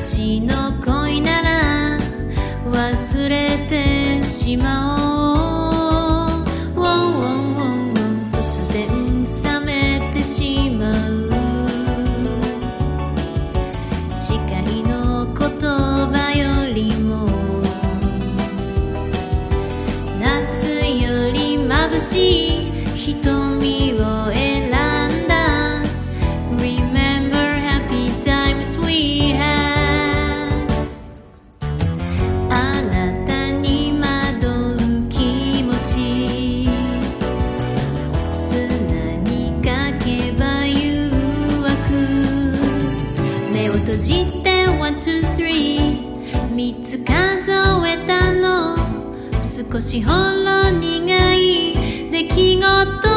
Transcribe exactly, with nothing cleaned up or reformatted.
ちの恋なら忘れてしまおう。ウォンウォンウォンウォン突然冷めてしまう。誓いの言葉よりも夏より眩しい瞳を選んだ。 Remember happy times we had。 あなたに惑う気持ち砂にかけば誘惑。目を閉じて one two three 三つ数えたの。少しほろ苦い出来事